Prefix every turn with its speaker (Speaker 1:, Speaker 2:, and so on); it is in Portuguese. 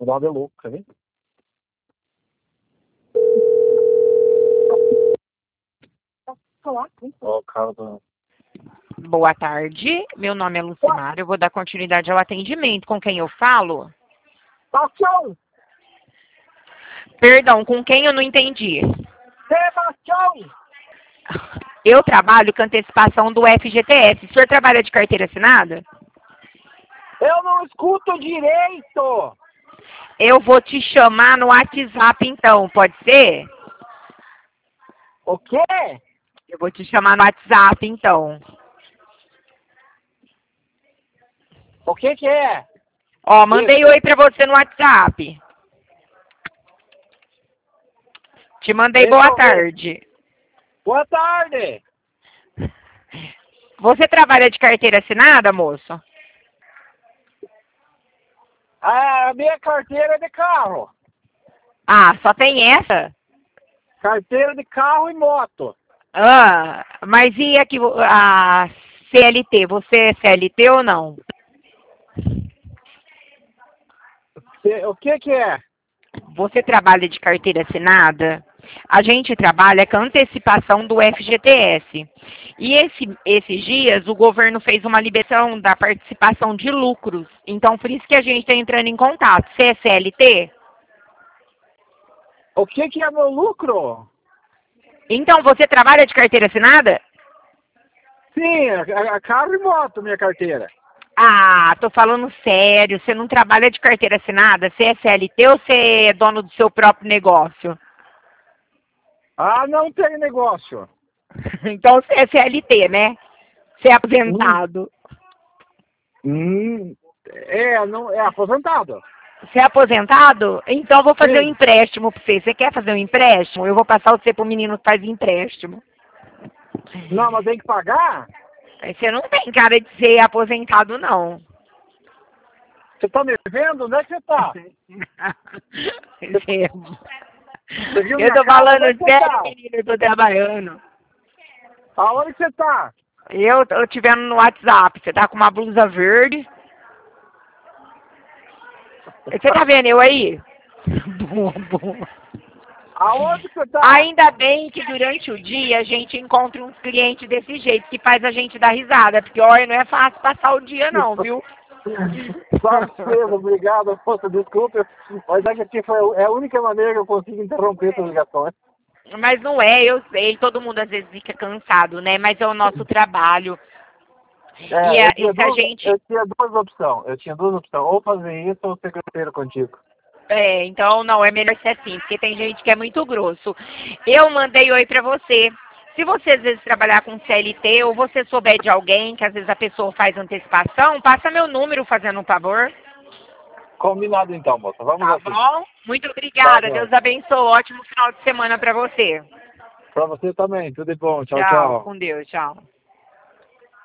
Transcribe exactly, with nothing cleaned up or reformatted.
Speaker 1: Cuidado é louco, quer ver? Ó, o cara do...
Speaker 2: Boa tarde, meu nome é Lucimar, eu vou dar continuidade ao atendimento. Com quem eu falo?
Speaker 1: Sebastião!
Speaker 2: Perdão, com quem eu não entendi?
Speaker 1: Sebastião!
Speaker 2: Eu trabalho com antecipação do F G T S. O senhor trabalha de carteira assinada?
Speaker 1: Eu não escuto direito!
Speaker 2: Eu vou te chamar no WhatsApp então, pode ser?
Speaker 1: O quê?
Speaker 2: Eu vou te chamar no WhatsApp então.
Speaker 1: O que que é?
Speaker 2: Ó, mandei oi pra você no WhatsApp. Te mandei
Speaker 1: Deixa
Speaker 2: boa
Speaker 1: eu ver.
Speaker 2: tarde.
Speaker 1: Boa tarde!
Speaker 2: Você trabalha de carteira assinada, moço?
Speaker 1: A minha carteira é de carro.
Speaker 2: Ah, só tem essa?
Speaker 1: Carteira de carro e moto.
Speaker 2: Ah, mas e aqui a C L T? Você é C L T ou não?
Speaker 1: Cê- O que que é?
Speaker 2: Você trabalha de carteira assinada? A gente trabalha com antecipação do F G T S. E esse, esses dias o governo fez uma liberação da participação de lucros. Então, por isso que a gente está entrando em contato. Você é C L T?
Speaker 1: O que que é meu lucro?
Speaker 2: Então, você trabalha de carteira assinada?
Speaker 1: Sim, a, a carro e moto, minha carteira.
Speaker 2: Ah, tô falando sério. Você não trabalha de carteira assinada? Você é C L T ou você é dono do seu próprio negócio?
Speaker 1: Ah, não tem negócio.
Speaker 2: Então você é C L T, né? Você é
Speaker 1: Hum,
Speaker 2: aposentado.
Speaker 1: hum, é, não, é aposentado.
Speaker 2: Você é aposentado? Então eu vou fazer um
Speaker 1: Sim.
Speaker 2: empréstimo pra você. Você quer fazer um empréstimo? Eu vou passar você pro menino que faz empréstimo.
Speaker 1: Não, mas tem que pagar?
Speaker 2: Aí você não tem cara de ser aposentado, não.
Speaker 1: Você tá me vendo? Onde é que você tá?
Speaker 2: Recebo.
Speaker 1: Você viu
Speaker 2: Eu
Speaker 1: minha
Speaker 2: tô
Speaker 1: cara? Onde é
Speaker 2: falando
Speaker 1: que você
Speaker 2: sério,
Speaker 1: tá?
Speaker 2: menino, eu tô trabalhando.
Speaker 1: Aonde que você tá?
Speaker 2: Eu tô te vendo no WhatsApp. Você tá com uma blusa verde. Você tá vendo eu aí? Bobo.
Speaker 1: Aonde que você tá?
Speaker 2: Ainda bem que durante o dia a gente encontra uns clientes desse jeito, que faz a gente dar risada, porque olha, não é fácil passar o dia não, viu?
Speaker 1: Parceiro, obrigado, moça, desculpa, mas é que aqui foi, é a única maneira que eu consigo interromper essas ligações.
Speaker 2: Mas não é, eu sei, todo mundo às vezes fica cansado, né? Mas é o nosso trabalho. E,
Speaker 1: É,
Speaker 2: a,
Speaker 1: eu
Speaker 2: e
Speaker 1: tinha
Speaker 2: se a
Speaker 1: duas,
Speaker 2: gente...
Speaker 1: eu tinha duas opções, eu tinha duas opções, ou fazer isso ou ser grosseiro contigo.
Speaker 2: É, então não, é melhor ser assim, porque tem gente que é muito grosso. Eu mandei oi pra você. Se você às vezes trabalhar com C L T ou você souber de alguém que às vezes a pessoa faz antecipação, passa meu número fazendo um favor.
Speaker 1: Combinado então, moça, vamos
Speaker 2: Tá
Speaker 1: assim.
Speaker 2: bom? Muito
Speaker 1: Tá,
Speaker 2: obrigada. Deus
Speaker 1: Deus.
Speaker 2: abençoe. Ótimo final de semana pra você.
Speaker 1: Pra você também, tudo de bom, tchau,
Speaker 2: Tchau.
Speaker 1: tchau.
Speaker 2: Com Deus. Tchau.